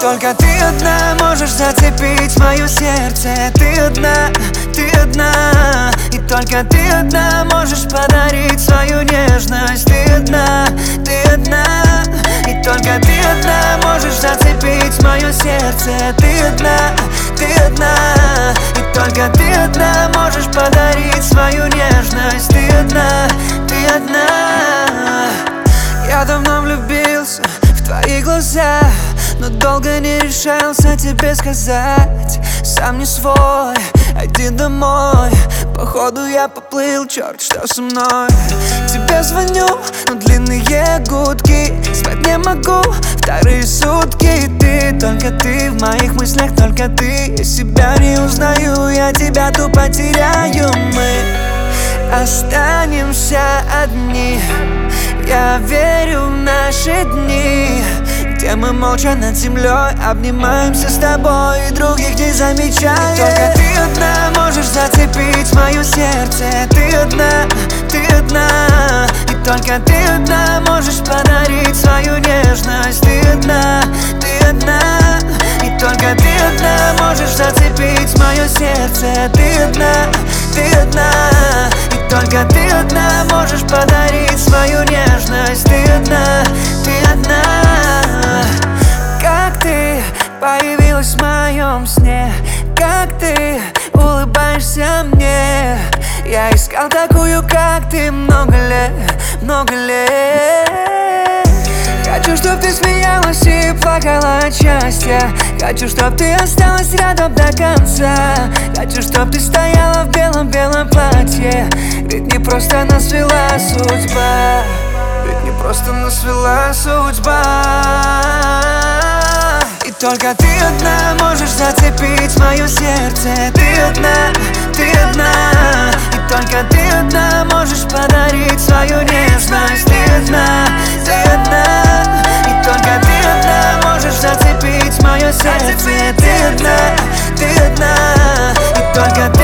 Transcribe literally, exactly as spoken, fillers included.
только ты одна можешь зацепить мое сердце. Ты одна, ты одна. И только ты одна можешь подарить свою нежность. Ты одна, ты одна. И только ты одна можешь зацепить мое сердце. Ты одна, ты одна. И только ты одна можешь подарить свою нежность. Ты одна, ты одна. Я давно влюбился в твои глаза, но долго не решался тебе сказать. Сам не свой, иди домой. Походу я поплыл, черт, что со мной. Тебе звоню, но длинные гудки. Спать не могу вторые сутки. Ты, только ты в моих мыслях, только ты. Я себя не узнаю, я тебя тупо теряю. Мы останемся одни. Я верю в наши дни, где мы молча над землей обнимаемся с тобой и других не замечаем. Только ты одна можешь зацепить мое сердце. Ты одна, ты одна. И только ты одна можешь подарить свою нежность. Ты одна, ты одна. И только ты одна можешь зацепить мое сердце. Ты одна, ты одна. И только ты одна можешь подарить свою нежность. Ты одна, ты одна. Как ты появилась в моем сне, как ты улыбаешься мне. Я искал такую, как ты, много лет, много лет. Хочу, чтоб ты смеялась и плакала от счастья. Хочу, чтоб ты осталась рядом до конца. Хочу, чтоб ты стояла в белом-белом платье. Ведь не просто нас свела судьба. Ведь не просто нас свела судьба. И только ты одна можешь зацепить мое сердце. Ты одна, ты одна. И только ты одна можешь подарить свою нежность. Ты одна, ты одна. И только ты одна можешь зацепить мое сердце. Ты одна, ты одна. И только ты